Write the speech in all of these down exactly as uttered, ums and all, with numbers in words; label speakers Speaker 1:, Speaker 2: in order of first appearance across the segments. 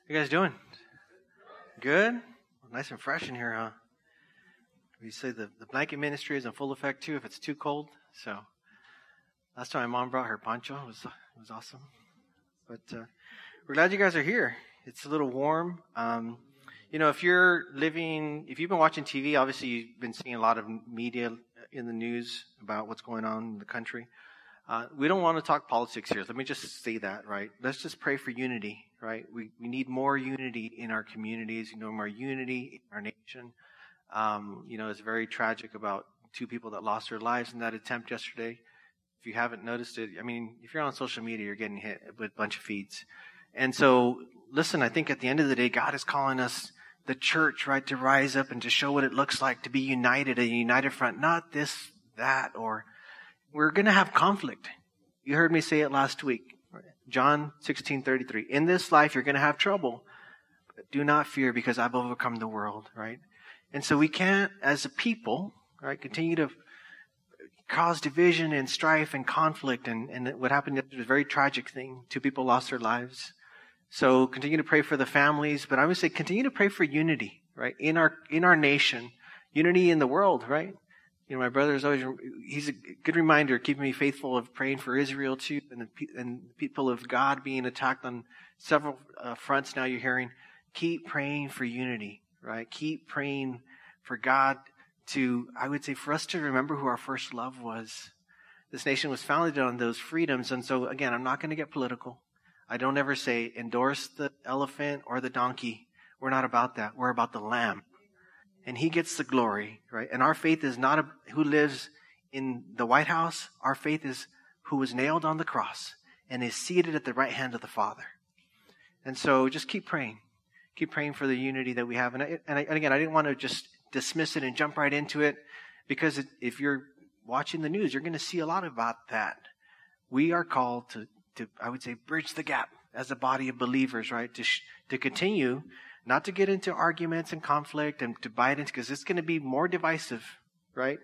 Speaker 1: You guys doing? Good? Nice and fresh in here, huh? We say the, the blanket ministry is in full effect too if it's too cold. So last time my mom brought her poncho. It was, it was awesome. But uh, we're glad you guys are here. It's a little warm. Um, you know, if you're living, if you've been watching T V, obviously you've been seeing a lot of media in the news about what's going on in the country. Uh, we don't want to talk politics here. Let me just say that, right? Let's just pray for unity, right? We we need more unity in our communities, you know, more unity in our nation. Um, you know, it's very tragic about two people that lost their lives in that attempt yesterday. If you haven't noticed it, I mean, if you're on social media, you're getting hit with a bunch of feeds. And so, listen, I think at the end of the day, God is calling us, the church, right, to rise up and to show what it looks like to be united, a united front, not this, that, or we're going to have conflict. You heard me say it last week. John sixteen thirty-three. In this life, you're going to have trouble. But do not fear because I've overcome the world, right? And so we can't, as a people, right, continue to cause division and strife and conflict. And, and what happened yesterday was a very tragic thing. Two people lost their lives. So continue to pray for the families. But I would say continue to pray for unity, right, in our in our nation. Unity in the world, right? You know, my brother is always, he's a good reminder, keeping me faithful of praying for Israel too, and the, and the people of God being attacked on several uh, fronts now you're hearing. Keep praying for unity, right? Keep praying for God to, I would say, for us to remember who our first love was. This nation was founded on those freedoms. And so, again, I'm not going to get political. I don't ever say endorse the elephant or the donkey. We're not about that. We're about the lamb. And he gets the glory, right? And our faith is not a, who lives in the White House. Our faith is who was nailed on the cross and is seated at the right hand of the Father. And so just keep praying. Keep praying for the unity that we have. And, I, and, I, and again, I didn't want to just dismiss it and jump right into it, because it, if you're watching the news, you're going to see a lot about that. We are called to, to, I would say, bridge the gap as a body of believers, right? To sh- to continue, not to get into arguments and conflict and to bite into, because it's going to be more divisive, right?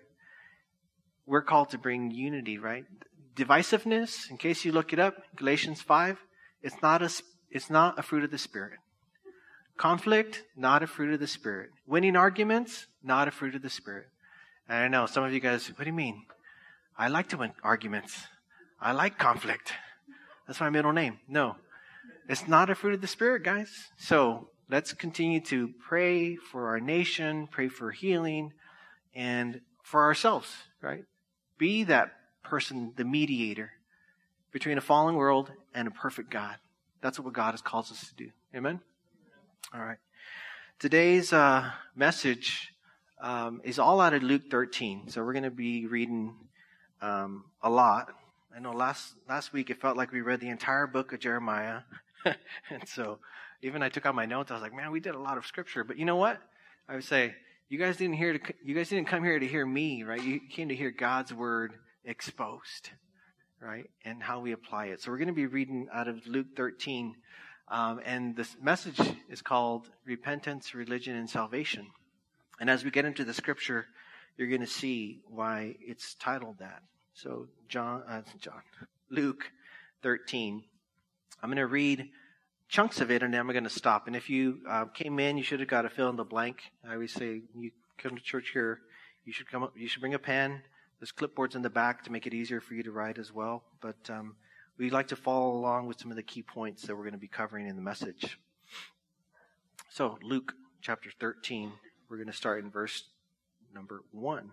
Speaker 1: We're called to bring unity, right? Divisiveness, in case you look it up, Galatians five, it's not a, it's not a fruit of the Spirit. Conflict, not a fruit of the Spirit. Winning arguments, not a fruit of the Spirit. And I know some of you guys, what do you mean? I like to win arguments. I like conflict. That's my middle name. No, it's not a fruit of the Spirit, guys. So let's continue to pray for our nation, pray for healing, and for ourselves, right? Be that person, the mediator between a fallen world and a perfect God. That's what God has called us to do. Amen? All right. Today's uh, message um, is all out of Luke thirteen. So we're going to be reading um, a lot. I know last last week it felt like we read the entire book of Jeremiah. And so even I took out my notes. I was like, man, we did a lot of scripture. But you know what? I would say, you guys didn't hear to, you guys didn't come here to hear me, right? You came to hear God's word exposed, right? And how we apply it. So we're going to be reading out of Luke thirteen. Um, and this message is called Repentance, Religion, and Salvation. And as we get into the scripture, you're going to see why it's titled that. So John, uh, John, Luke thirteen. I'm going to read chunks of it, and then I'm going to stop. And if you uh, came in, you should have got a fill in the blank. I always say, you come to church here, you should come up, you should bring a pen. There's clipboards in the back to make it easier for you to write as well. But um, we'd like to follow along with some of the key points that we're going to be covering in the message. So Luke chapter thirteen, we're going to start in verse number one.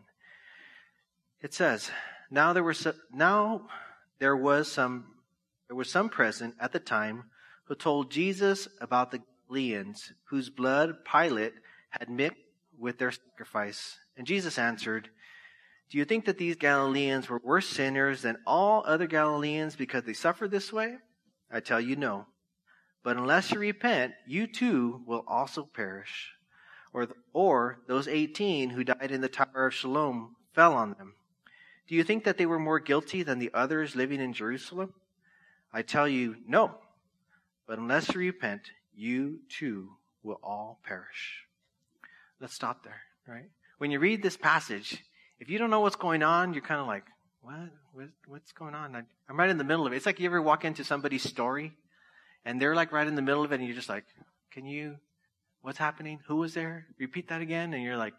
Speaker 1: It says, "Now there were so, now there was some there was some present at the time who told Jesus about the Galileans whose blood Pilate had mixed with their sacrifice. And Jesus answered, 'Do you think that these Galileans were worse sinners than all other Galileans because they suffered this way? I tell you no. But unless you repent, you too will also perish. Or, or those eighteen who died in the Tower of Siloam fell on them. Do you think that they were more guilty than the others living in Jerusalem? I tell you no. But unless you repent, you too will all perish.'" Let's stop there, right? When you read this passage, if you don't know what's going on, you're kind of like, what? what? What's going on? I, I'm right in the middle of it. It's like you ever walk into somebody's story, and they're like right in the middle of it, and you're just like, Can you, what's happening? Who was there? Repeat that again. And you're like,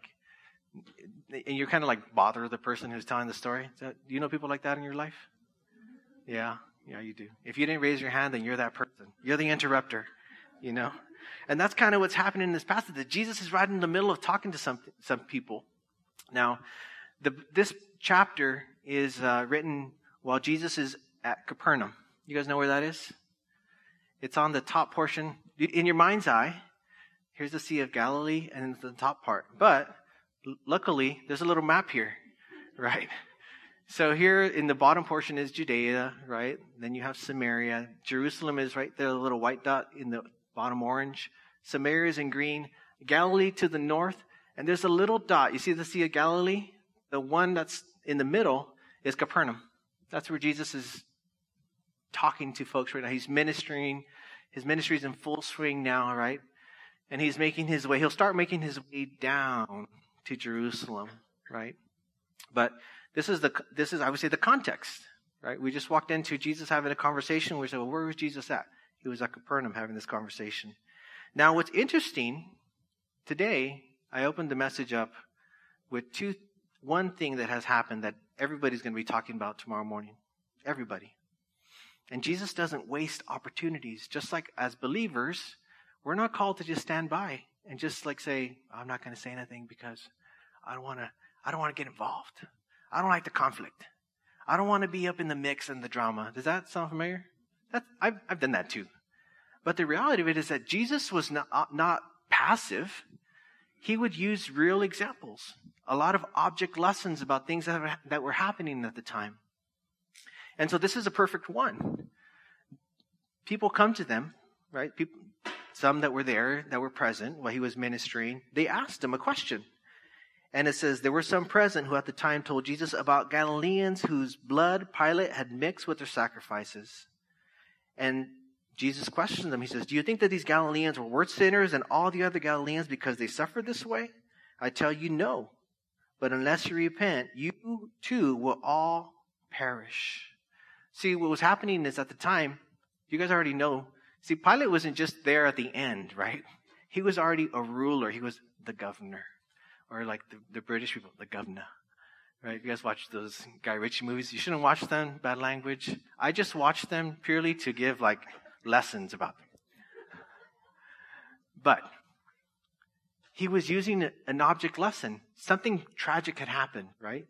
Speaker 1: and you're kind of like bother the person who's telling the story. So, do you know people like that in your life? Yeah, yeah, you do. If you didn't raise your hand, then you're that person. You're the interrupter, you know? And that's kind of what's happening in this passage, that Jesus is right in the middle of talking to some some people. Now, the, this chapter is uh, written while Jesus is at Capernaum. You guys know where that is? It's on the top portion. In your mind's eye, here's the Sea of Galilee and it's the top part. But luckily, there's a little map here, right? So here in the bottom portion is Judea, right? Then you have Samaria. Jerusalem is right there, the little white dot in the bottom orange. Samaria is in green. Galilee to the north. And there's a little dot. You see the Sea of Galilee? The one that's in the middle is Capernaum. That's where Jesus is talking to folks right now. He's ministering. His ministry is in full swing now, right? And he's making his way. He'll start making his way down to Jerusalem, right? But this is the this is I would say the context, right? We just walked into Jesus having a conversation. We said, well, where was Jesus at? He was at Capernaum having this conversation. Now, what's interesting today, I opened the message up with two one thing that has happened that everybody's going to be talking about tomorrow morning. Everybody. And Jesus doesn't waste opportunities. Just like as believers, we're not called to just stand by and just like say, I'm not going to say anything because I don't want to I don't want to get involved. I don't like the conflict. I don't want to be up in the mix and the drama. Does that sound familiar? That's, I've, I've done that too. But the reality of it is that Jesus was not, not passive. He would use real examples. A lot of object lessons about things that, have, that were happening at the time. And so this is a perfect one. People come to them, right? People, some that were there, that were present while he was ministering, they asked him a question. And it says, there were some present who at the time told Jesus about Galileans whose blood Pilate had mixed with their sacrifices. And Jesus questioned them. He says, do you think that these Galileans were worse sinners than all the other Galileans because they suffered this way? I tell you, no. But unless you repent, you too will all perish. See, what was happening is at the time, you guys already know, see, Pilate wasn't just there at the end, right? He was already a ruler. He was the governor. Or like the, the British people, the governor. Right? You guys watch those Guy Ritchie movies. You shouldn't watch them, bad language. I just watch them purely to give like lessons about them. But he was using an object lesson. Something tragic had happened, right?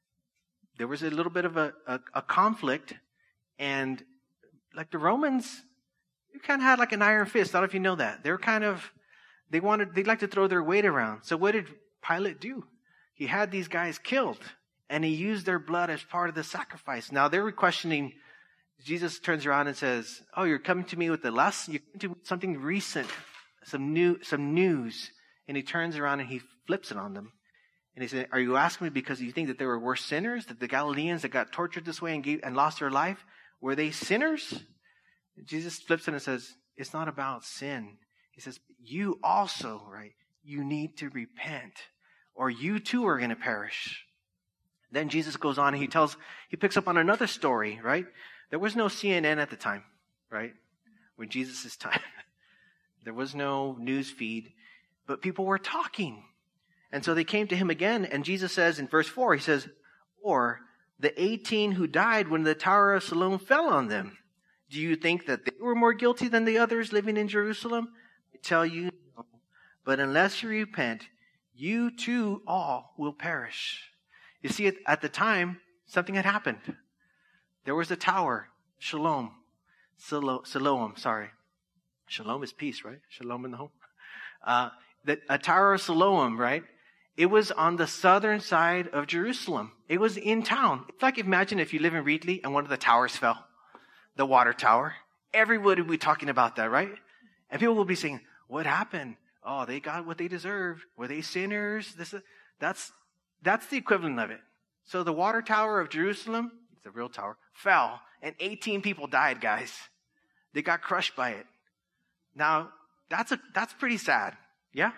Speaker 1: There was a little bit of a, a, a conflict. And like the Romans, you kind of had like an iron fist. I don't know if you know that. They were kind of, they wanted, they'd like to throw their weight around. So what did Pilate do? He had these guys killed, and he used their blood as part of the sacrifice. Now they were questioning. Jesus turns around and says, "Oh, you're coming to me with the less? You're coming to something recent, some new, some news." And he turns around and he flips it on them, and he said, "Are you asking me because you think that they were worse sinners? That the Galileans that got tortured this way and gave, and lost their life, were they sinners?" And Jesus flips it and says, "It's not about sin." He says, "You also, right? You need to repent, or you too are going to perish." Then Jesus goes on and he tells, he picks up on another story, right? There was no C N N at the time, right? When Jesus' time. There was no news feed, but people were talking. And so they came to him again, and Jesus says in verse four, he says, "Or the eighteen who died when the Tower of Siloam fell on them, do you think that they were more guilty than the others living in Jerusalem? I tell you, no. But unless you repent, you too all will perish." You see, at the time, something had happened. There was a tower, Shalom, Silo, Siloam, sorry. Shalom is peace, right? Shalom in the home. Uh, the, a tower of Siloam, right? It was on the southern side of Jerusalem. It was in town. It's like, imagine if you live in Reedley and one of the towers fell. The water tower. Everybody will be talking about that, right? And people will be saying, what happened? Oh, they got what they deserved. Were they sinners? This, that's, that's the equivalent of it. So the water tower of Jerusalem, it's a real tower, fell, and eighteen people died, guys. They got crushed by it. Now, that's a, that's pretty sad. Yeah?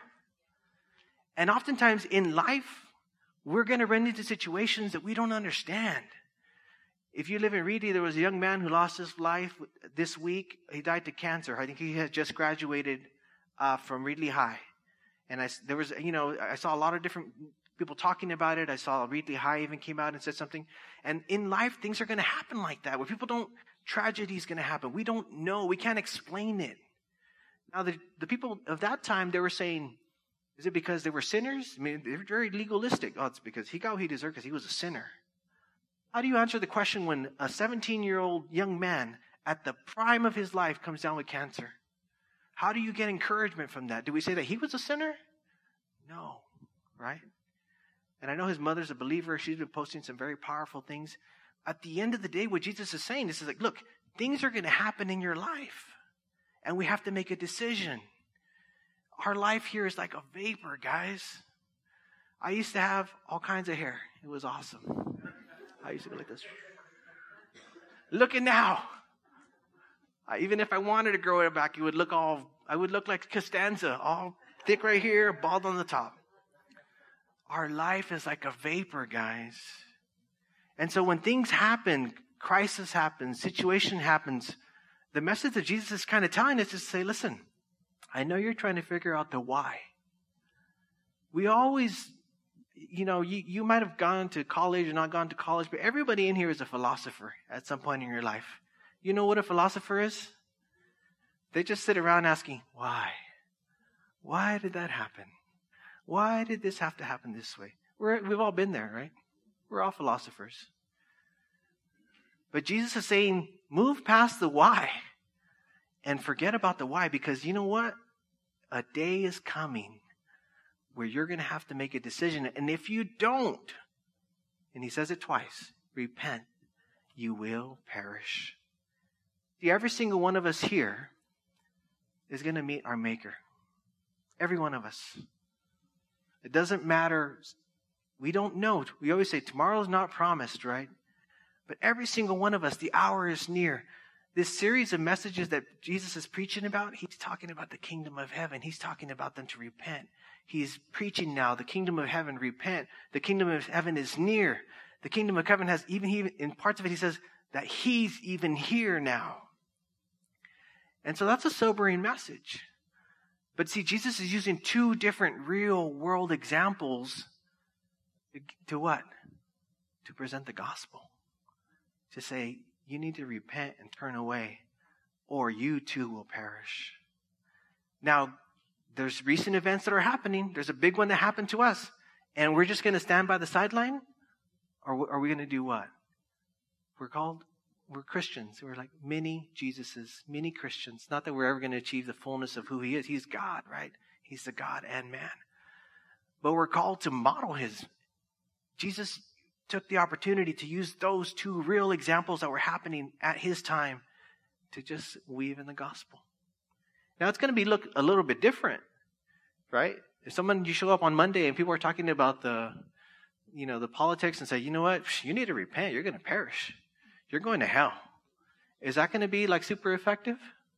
Speaker 1: And oftentimes in life, we're going to run into situations that we don't understand. If you live in Reedy, there was a young man who lost his life this week. He died to cancer. I think he had just graduated uh, from Reedley High. And I, there was, you know, I saw a lot of different people talking about it. I saw Reedley High even came out and said something. And in life, things are going to happen like that, where people don't, tragedy is going to happen. We don't know. We can't explain it. Now, the, the people of that time, they were saying, is it because they were sinners? I mean, they're very legalistic. Oh, it's because he got what he deserved because he was a sinner. How do you answer the question when a seventeen-year-old young man at the prime of his life comes down with cancer? How do you get encouragement from that? Do we say that he was a sinner? No, right? And I know his mother's a believer. She's been posting some very powerful things. At the end of the day, what Jesus is saying, this is like, look, things are going to happen in your life. And we have to make a decision. Our life here is like a vapor, guys. I used to have all kinds of hair. It was awesome. I used to go like this. Look at now. I, even if I wanted to grow it back, it would look all, I would look like Costanza, all thick right here, bald on the top. Our life is like a vapor, guys. And so when things happen, crisis happens, situation happens, the message that Jesus is kind of telling us is to say, listen, I know you're trying to figure out the why. We always, you know, you, you might have gone to college or not gone to college, but everybody in here is a philosopher at some point in your life. You know what a philosopher is? They just sit around asking, why? Why did that happen? Why did this have to happen this way? We're, we've all been there, right? We're all philosophers. But Jesus is saying, move past the why and forget about the why, because you know what? A day is coming where you're going to have to make a decision. And if you don't, and he says it twice, repent, you will perish. See, every single one of us here is going to meet our Maker. Every one of us. It doesn't matter. We don't know. We always say tomorrow's not promised, right? But every single one of us, the hour is near. This series of messages that Jesus is preaching about, he's talking about the kingdom of heaven. He's talking about them to repent. He's preaching now, the kingdom of heaven, repent. The kingdom of heaven is near. The kingdom of heaven has, even he, in parts of it, he says that he's even here now. And so that's a sobering message. But see, Jesus is using two different real world examples to, to what? To present the gospel. To say, you need to repent and turn away, or you too will perish. Now, there's recent events that are happening. There's a big one that happened to us. And we're just going to stand by the sideline? Or are we going to do what? We're called, we're Christians. We're like mini Jesuses, mini Christians. Not that we're ever going to achieve the fullness of who he is. He's God, right? He's the God and man. But we're called to model his. Jesus took the opportunity to use those two real examples that were happening at his time to just weave in the gospel. Now it's going to be look a little bit different, right? If someone, you show up on Monday and people are talking about the, you know, the politics and say, you know what, you need to repent. You're going to perish. You're going to hell. Is that going to be like super effective?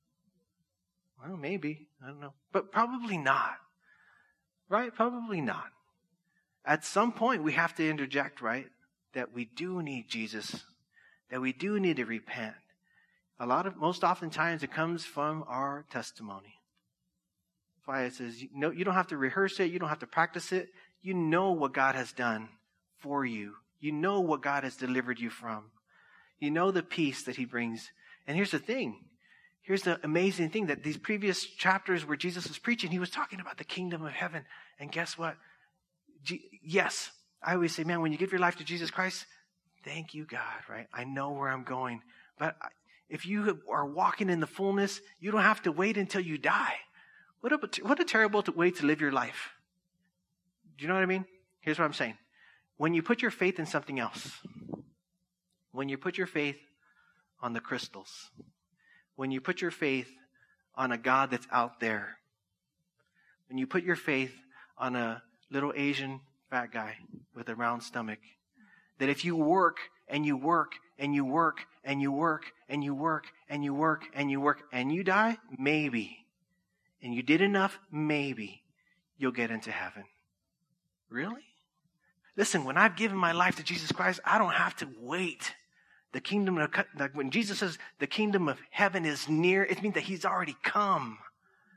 Speaker 1: Well, maybe. I don't know. But probably not. Right? Probably not. At some point we have to interject, right? That we do need Jesus. That we do need to repent. A lot of, most oftentimes it comes from our testimony. That's why it says, you know, you don't have to rehearse it. You don't have to practice it. You know what God has done for you. You know what God has delivered you from. You know the peace that he brings. And here's the thing. Here's the amazing thing, that these previous chapters where Jesus was preaching, he was talking about the kingdom of heaven. And guess what? G- yes, I always say, man, when you give your life to Jesus Christ, thank you, God, right? I know where I'm going. But if you are walking in the fullness, you don't have to wait until you die. What a, what a terrible way to live your life. Do you know what I mean? Here's what I'm saying. When you put your faith in something else, when you put your faith on the crystals, when you put your faith on a God that's out there, when you put your faith on a little Asian fat guy with a round stomach, that if you work and you work and you work and you work and you work and you work and you work and you die, maybe, and you did enough, maybe you'll get into heaven. Really? Listen, when I've given my life to Jesus Christ, I don't have to wait. The kingdom of, like when Jesus says the kingdom of heaven is near, it means that he's already come.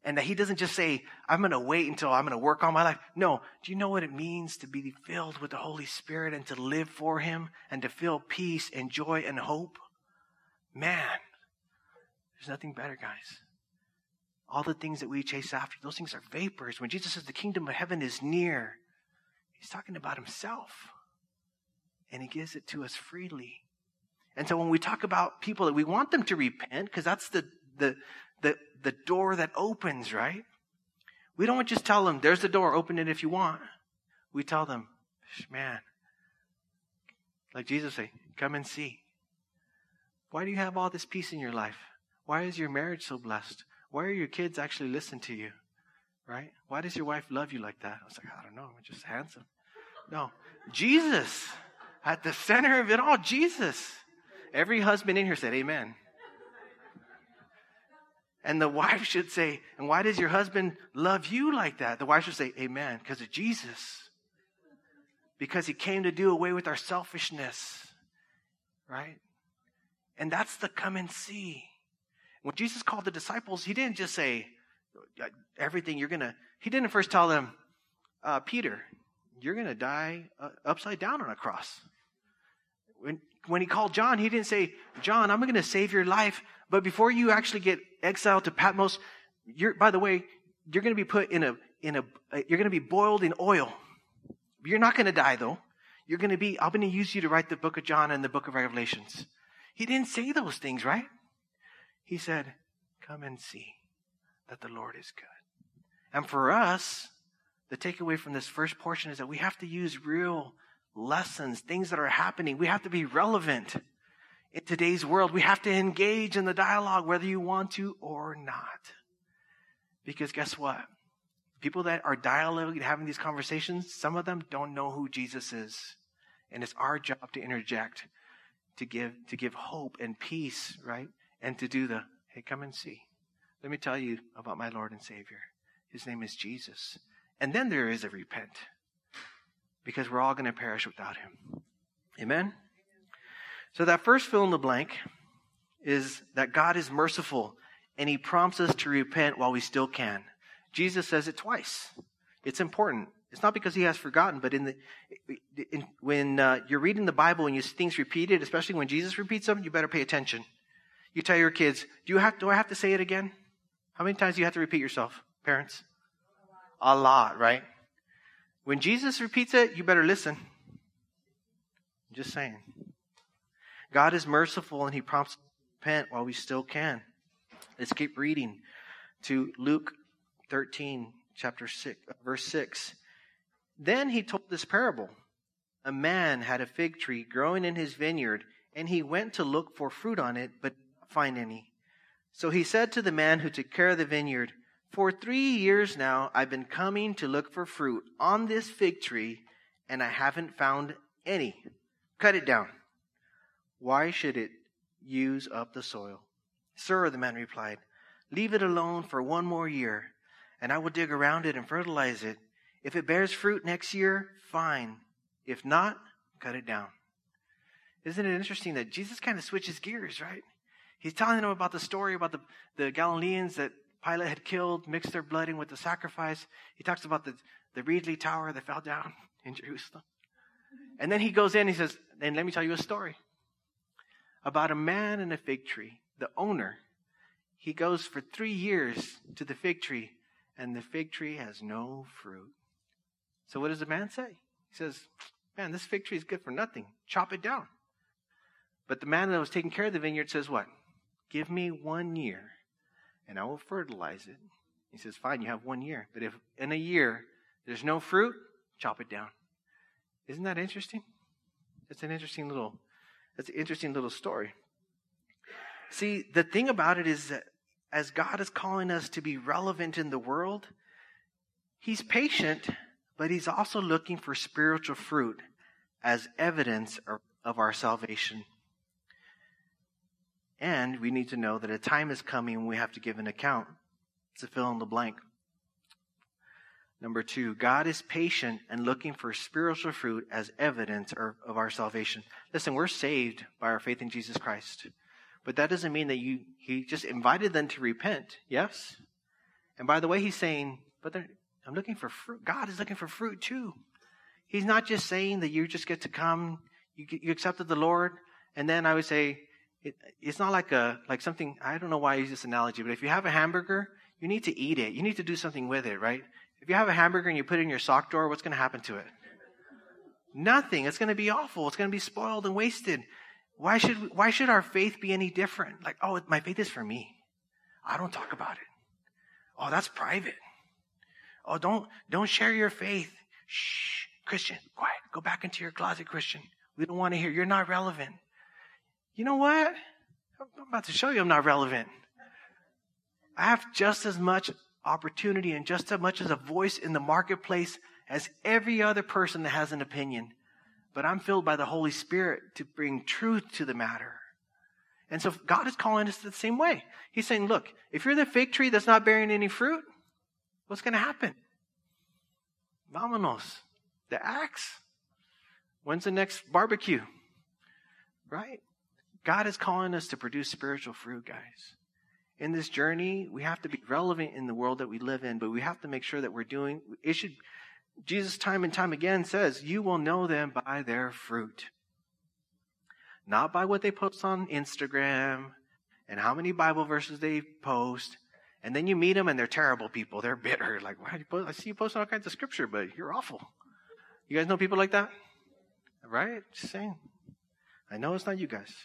Speaker 1: And that he doesn't just say, I'm going to wait until I'm going to work all my life. No. Do you know what it means to be filled with the Holy Spirit and to live for him and to feel peace and joy and hope? Man, there's nothing better, guys. All the things that we chase after, those things are vapors. When Jesus says the kingdom of heaven is near, he's talking about himself. And he gives it to us freely. And so when we talk about people that we want them to repent, because that's the, the, the, the door that opens, right? We don't just tell them, there's the door, open it if you want. We tell them, man, like Jesus say, come and see. Why do you have all this peace in your life? Why is your marriage so blessed? Why are your kids actually listening to you? Right? Why does your wife love you like that? I was like, I don't know. I'm just handsome. No. Jesus. At the center of it all, Jesus. Every husband in here said, amen. And the wife should say, and why does your husband love you like that? The wife should say, amen, because of Jesus. Because he came to do away with our selfishness. Right? And that's the come and see. When Jesus called the disciples, he didn't just say, everything you're going to, he didn't first tell them, uh, Peter, you're going to die uh, upside down on a cross. When, when he called John, he didn't say, John, I'm going to save your life. But before you actually get exiled to Patmos, you're, by the way, you're going to be put in a, in a, you're going to be boiled in oil. You're not going to die though. You're going to be, I'm going to use you to write the book of John and the book of Revelations. He didn't say those things, right? He said, come and see that the Lord is good. And for us, the takeaway from this first portion is that we have to use real lessons, things that are happening. We have to be relevant in today's world. We have to engage in the dialogue, whether you want to or not. Because guess what? People that are dialoguing, having these conversations, some of them don't know who Jesus is. And it's our job to interject, to give, to give hope and peace, right? And to do the, hey, come and see. Let me tell you about my Lord and Savior. His name is Jesus. And then there is a repent. Because we're all going to perish without him. Amen? So that first fill in the blank is that God is merciful. And he prompts us to repent while we still can. Jesus says it twice. It's important. It's not because he has forgotten, but in the in, when uh, you're reading the Bible and you see things repeated, especially when Jesus repeats them, you better pay attention. You tell your kids, do you have, do I have to say it again? How many times do you have to repeat yourself, parents? A lot, right? When Jesus repeats it, you better listen. I'm just saying. God is merciful and he prompts us to repent while we still can. Let's keep reading to Luke thirteen, chapter six, verse six. Then he told this parable. A man had a fig tree growing in his vineyard, and he went to look for fruit on it, but find any. So he said to the man who took care of the vineyard, for three years now I've been coming to look for fruit on this fig tree, and I haven't found any. Cut it down. Why should it use up the soil? Sir, the man replied, leave it alone for one more year, and I will dig around it and fertilize it. If it bears fruit next year, fine. If not, cut it down. Isn't it interesting that Jesus kind of switches gears, right? He's telling them about the story about the, the Galileans that Pilate had killed, mixed their blood in with the sacrifice. He talks about the, the Reedley Tower that fell down in Jerusalem. And then he goes in and he says, and let me tell you a story about a man and a fig tree. The owner, he goes for three years to the fig tree, and the fig tree has no fruit. So what does the man say? He says, man, this fig tree is good for nothing. Chop it down. But the man that was taking care of the vineyard says what? Give me one year, and I will fertilize it. He says, fine, you have one year. But if in a year there's no fruit, chop it down. Isn't that interesting? It's an interesting little, it's an interesting little story. See, the thing about it is that as God is calling us to be relevant in the world, he's patient, but he's also looking for spiritual fruit as evidence of our salvation. And we need to know that a time is coming when we have to give an account. To fill in the blank. Number two, God is patient and looking for spiritual fruit as evidence of our salvation. Listen, we're saved by our faith in Jesus Christ. But that doesn't mean that you, he just invited them to repent, yes? And by the way, he's saying, but I'm looking for fruit. God is looking for fruit too. He's not just saying that you just get to come, you, you accepted the Lord. And then I would say, it, it's not like a like something, I don't know why I use this analogy, but if you have a hamburger, you need to eat it. You need to do something with it, right? If you have a hamburger and you put it in your sock drawer, what's going to happen to it? Nothing. It's going to be awful. It's going to be spoiled and wasted. Why should why should our faith be any different? Like, oh, my faith is for me. I don't talk about it. Oh, that's private. Oh, don't don't share your faith. Shh, Christian, quiet. Go back into your closet, Christian. We don't want to hear. You're not relevant. You know what? I'm about to show you I'm not relevant. I have just as much opportunity and just as much as a voice in the marketplace as every other person that has an opinion. But I'm filled by the Holy Spirit to bring truth to the matter. And so God is calling us the same way. He's saying, look, if you're the fig tree that's not bearing any fruit, what's going to happen? Vámonos. The axe. When's the next barbecue? Right? God is calling us to produce spiritual fruit, guys. In this journey, we have to be relevant in the world that we live in, but we have to make sure that we're doing, it should, Jesus time and time again says, you will know them by their fruit. Not by what they post on Instagram and how many Bible verses they post. And then you meet them and they're terrible people. They're bitter. Like, why do you post? I see you posting all kinds of scripture, but you're awful. You guys know people like that? Right? Just saying. I know it's not you guys.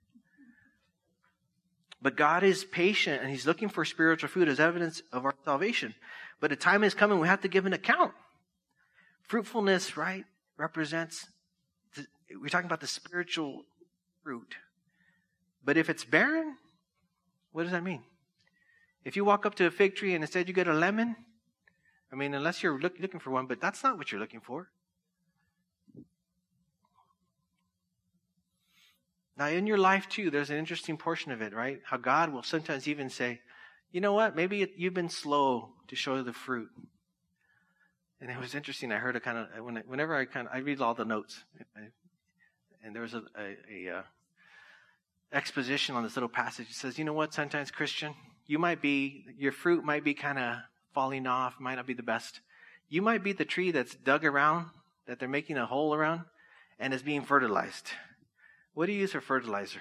Speaker 1: But God is patient and he's looking for spiritual fruit as evidence of our salvation. But a time is coming we have to give an account. Fruitfulness, right, represents, the, we're talking about the spiritual fruit. But if it's barren, what does that mean? If you walk up to a fig tree and instead you get a lemon, I mean, unless you're look, looking for one, but that's not what you're looking for. Now, in your life, too, there's an interesting portion of it, right? How God will sometimes even say, you know what? Maybe you've been slow to show the fruit. And it was interesting. I heard a kind of, when I, whenever I kind of, I read all the notes. And there was a, a, a uh, exposition on this little passage. It says, you know what? Sometimes, Christian, you might be, your fruit might be kind of falling off, might not be the best. You might be the tree that's dug around, that they're making a hole around, and is being fertilized. What do you use for fertilizer?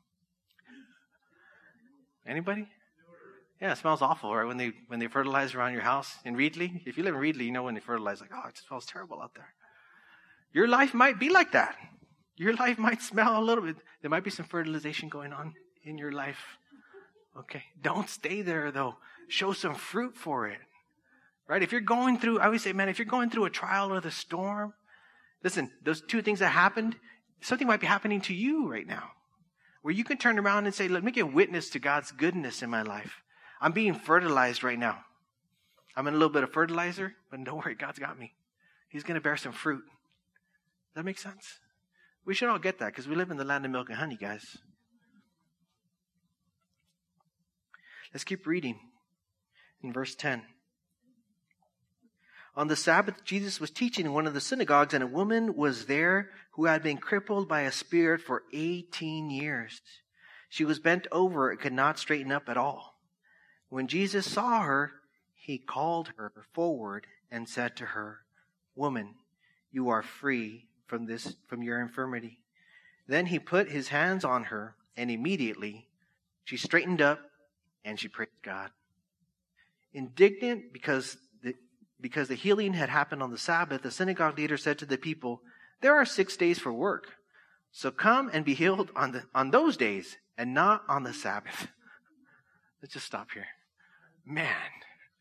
Speaker 1: Anybody? Yeah, it smells awful, right? When they when they fertilize around your house in Reedley. If you live in Reedley, you know when they fertilize, like, oh, it smells terrible out there. Your life might be like that. Your life might smell a little bit. There might be some fertilization going on in your life. Okay, don't stay there though. Show some fruit for it, right? If you're going through, I always say, man, if you're going through a trial or the storm, listen, those two things that happened. Something might be happening to you right now where you can turn around and say, let me give witness to God's goodness in my life. I'm being fertilized right now. I'm in a little bit of fertilizer, but don't worry, God's got me. He's going to bear some fruit. Does that make sense? We should all get that because we live in the land of milk and honey, guys. Let's keep reading in verse ten. On the Sabbath, Jesus was teaching in one of the synagogues, and a woman was there who had been crippled by a spirit for eighteen years. She was bent over and could not straighten up at all. When Jesus saw her, he called her forward and said to her, "Woman, you are free from this, from your infirmity." Then he put his hands on her, and immediately she straightened up and she praised God. Indignant because the Because the healing had happened on the Sabbath, the synagogue leader said to the people, there are six days for work. So come and be healed on the on those days and not on the Sabbath. Let's just stop here. Man.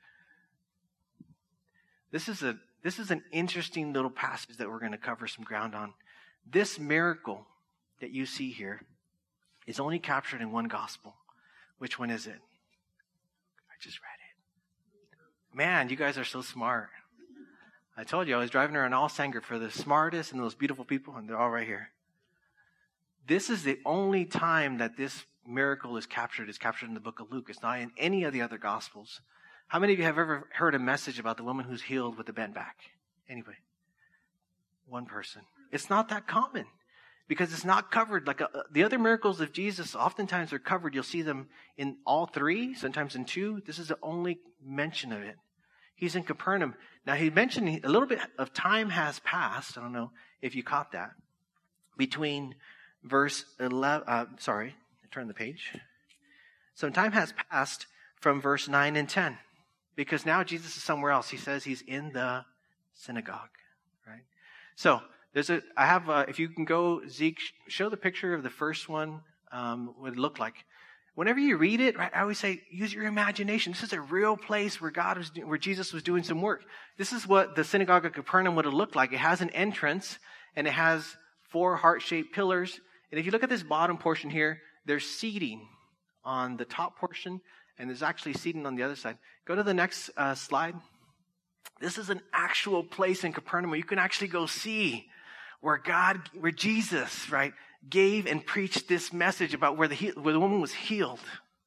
Speaker 1: This is a this is an interesting little passage that we're going to cover some ground on. This miracle that you see here is only captured in one gospel. Which one is it? I just read it. Man, you guys are so smart. I told you I was driving around Alsanger for the smartest and the most beautiful people, and they're all right here. This is the only time that this miracle is captured. It's captured in the book of Luke. It's not in any of the other gospels. How many of you have ever heard a message about the woman who's healed with the bent back? Anybody? One person. It's not that common. Because it's not covered. Like a, the other miracles of Jesus, oftentimes are covered. You'll see them in all three, sometimes in two. This is the only mention of it. He's in Capernaum. Now, he mentioned a little bit of time has passed. I don't know if you caught that. Between verse eleven, uh, sorry, turn the page. So time has passed from verse nine and ten. Because now Jesus is somewhere else. He says he's in the synagogue, right? So, there's a, I have, a, if you can go, Zeke, show the picture of the first one, um, what it looked like. Whenever you read it, right, I always say, use your imagination. This is a real place where God was, where Jesus was doing some work. This is what the synagogue of Capernaum would have looked like. It has an entrance, and it has four heart-shaped pillars. And if you look at this bottom portion here, there's seating on the top portion, and there's actually seating on the other side. Go to the next uh, slide. This is an actual place in Capernaum where you can actually go see where God, where Jesus, right, gave and preached this message about where the where the woman was healed.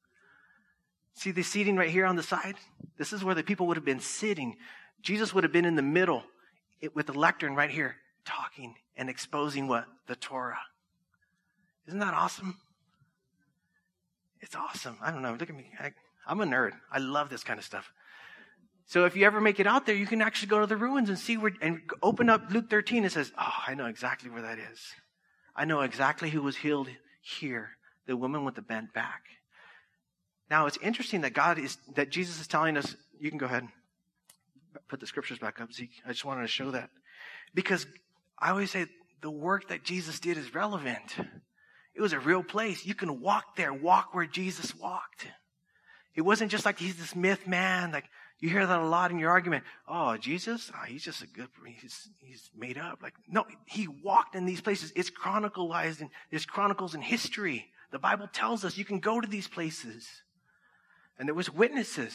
Speaker 1: See the seating right here on the side? This is where the people would have been sitting. Jesus would have been in the middle it, with the lectern right here, talking and exposing what? The Torah. Isn't that awesome? It's awesome. I don't know. Look at me. I, I'm a nerd. I love this kind of stuff. So if you ever make it out there, you can actually go to the ruins and see where, and open up Luke thirteen. It says, oh, I know exactly where that is. I know exactly who was healed here. The woman with the bent back. Now it's interesting that God is, that Jesus is telling us, you can go ahead and put the scriptures back up, Zeke. I just wanted to show that. Because I always say the work that Jesus did is relevant. It was a real place. You can walk there, walk where Jesus walked. It wasn't just like he's this myth man, like, you hear that a lot in your argument. Oh, Jesus? Oh, he's just a good, he's, he's made up. Like, no, he walked in these places. It's chronicalized in, there's chronicles in history. The Bible tells us you can go to these places. And there was witnesses.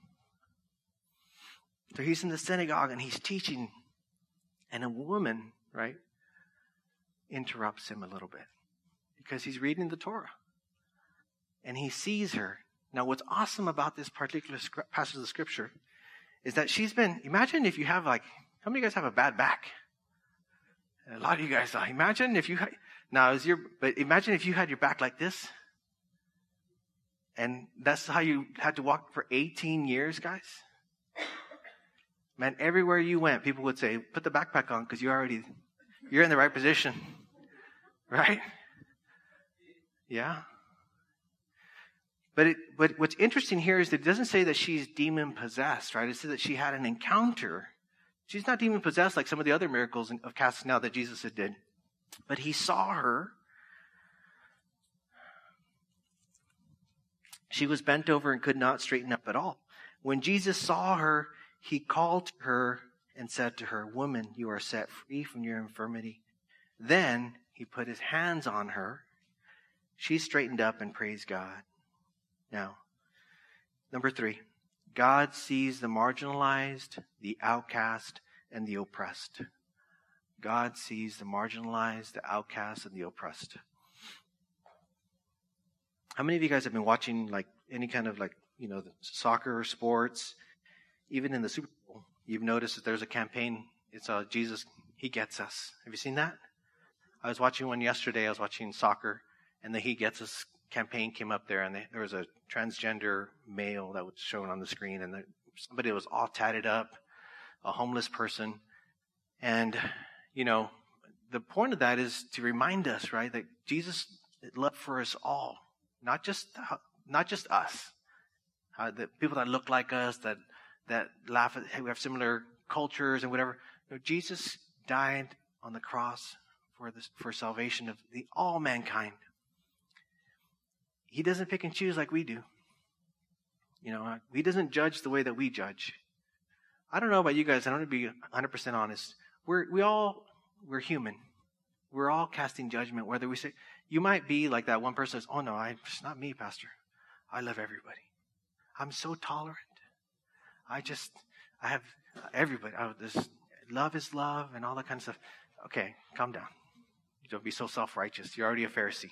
Speaker 1: So he's in the synagogue and he's teaching. And a woman, right, interrupts him a little bit. Because he's reading the Torah. And he sees her. Now, what's awesome about this particular passage of Scripture is that she's been, imagine if you have like, how many of you guys have a bad back? A lot of you guys, imagine if you had, now is your, but imagine if you had your back like this. And that's how you had to walk for eighteen years, guys. Man, everywhere you went, people would say, put the backpack on because you already, you're in the right position. Right? Yeah. But it, but what's interesting here is that it doesn't say that she's demon-possessed, right? It says that she had an encounter. She's not demon-possessed like some of the other miracles of casting out that Jesus had did. But he saw her. She was bent over and could not straighten up at all. When Jesus saw her, he called to her and said to her, "Woman, you are set free from your infirmity." Then he put his hands on her. She straightened up and praised God. Now, number three, God sees the marginalized, the outcast, and the oppressed. God sees the marginalized, the outcast, and the oppressed. How many of you guys have been watching like any kind of like, you know, soccer or sports? Even in the Super Bowl, you've noticed that there's a campaign. It's uh, Jesus, He Gets Us. Have you seen that? I was watching one yesterday. I was watching soccer, and the He Gets Us campaign came up there, and they, there was a transgender male that was shown on the screen, and the, somebody was all tatted up, a homeless person. And, you know, the point of that is to remind us, right, that Jesus' love for us all, not just not just us, uh, the people that look like us, that that laugh at, hey, we have similar cultures and whatever. No, Jesus died on the cross for this, for salvation of the all mankind. He doesn't pick and choose like we do. You know, he doesn't judge the way that we judge. I don't know about you guys. I don't want to be one hundred percent honest. We're, we all, we're human. We're all casting judgment. Whether we say, you might be like that one person says, oh no, I, it's not me, Pastor. I love everybody. I'm so tolerant. I just, I have everybody. I, this, love is love and all that kind of stuff. Okay, calm down. Don't be so self-righteous. You're already a Pharisee.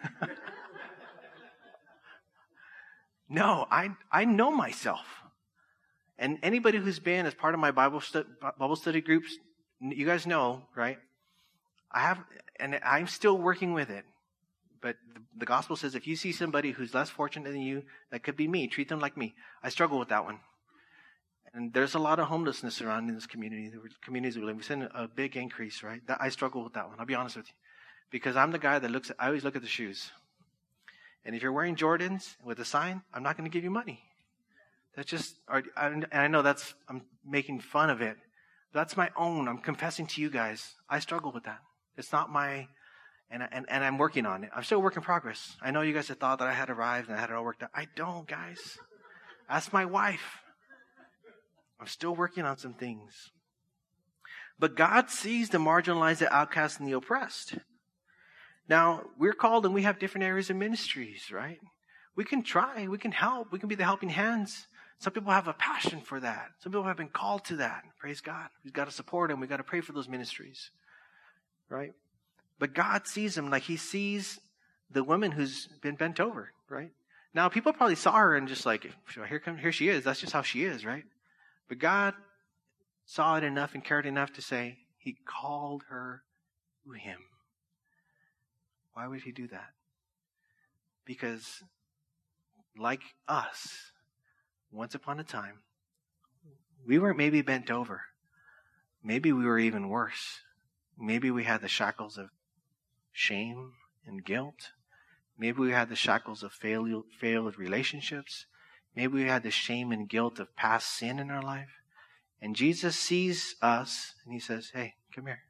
Speaker 1: No, I I know myself. And anybody who's been as part of my Bible, stu- Bible study groups, you guys know, right? I have, and I'm still working with it. But the, the gospel says if you see somebody who's less fortunate than you, that could be me, treat them like me. I struggle with that one. And there's a lot of homelessness around in this community, the communities we live in. We've seen a big increase, right? That, I struggle with that one. I'll be honest with you. Because I'm the guy that looks at, I always look at the shoes. And if you're wearing Jordans with a sign, I'm not going to give you money. That's just, and I know that's, I'm making fun of it. That's my own. I'm confessing to you guys. I struggle with that. It's not my, and, and, and I'm working on it. I'm still a work in progress. I know you guys have thought that I had arrived and I had it all worked out. I don't, guys. Ask my wife. I'm still working on some things. But God sees the marginalized, the outcast, and the oppressed. Now, we're called and we have different areas of ministries, right? We can try. We can help. We can be the helping hands. Some people have a passion for that. Some people have been called to that. Praise God. We've got to support them. We've got to pray for those ministries, right? But God sees them like he sees the woman who's been bent over, right? Now, people probably saw her and just like, here come, here she is. That's just how she is, right? But God saw it enough and cared enough to say he called her to him. Why would he do that? Because like us, once upon a time, we weren't maybe bent over. Maybe we were even worse. Maybe we had the shackles of shame and guilt. Maybe we had the shackles of failed, failed relationships. Maybe we had the shame and guilt of past sin in our life. And Jesus sees us and he says, hey, come here.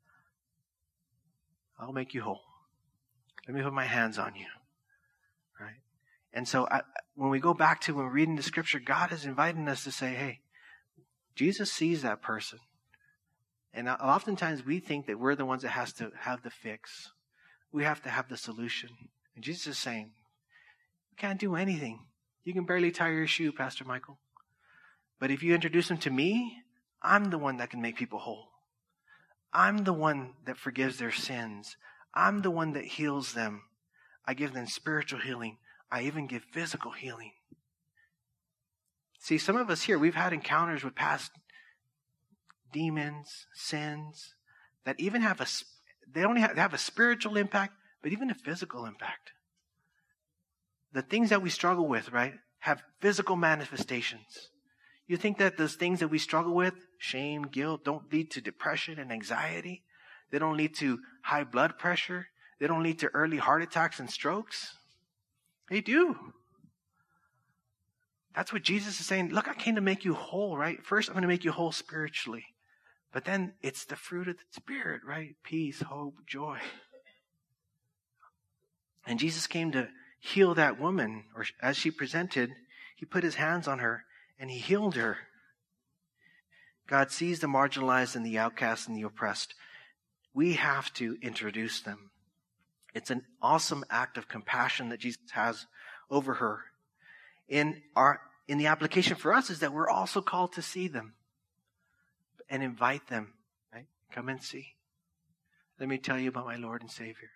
Speaker 1: I'll make you whole. Let me put my hands on you. Right? And so I, when we go back to when we're reading the scripture, God is inviting us to say, hey, Jesus sees that person. And oftentimes we think that we're the ones that has to have the fix. We have to have the solution. And Jesus is saying, you can't do anything. You can barely tie your shoe, Pastor Michael. But if you introduce them to me, I'm the one that can make people whole. I'm the one that forgives their sins. I'm the one that heals them. I give them spiritual healing. I even give physical healing. See, some of us here, we've had encounters with past demons, sins, that even have a, they only have, they have a spiritual impact, but even a physical impact. The things that we struggle with, right, have physical manifestations. You think that those things that we struggle with, shame, guilt, don't lead to depression and anxiety? They don't lead to high blood pressure? They don't lead to early heart attacks and strokes? They do. That's what Jesus is saying. Look, I came to make you whole, right? First, I'm going to make you whole spiritually. But then it's the fruit of the Spirit, right? Peace, hope, joy. And Jesus came to heal that woman, or as she presented, he put his hands on her and he healed her. God sees the marginalized and the outcast and the oppressed. We have to introduce them. It's an awesome act of compassion that Jesus has over her. In our, in the application for us is that we're also called to see them and invite them, right? Come and see. Let me tell you about my Lord and Savior.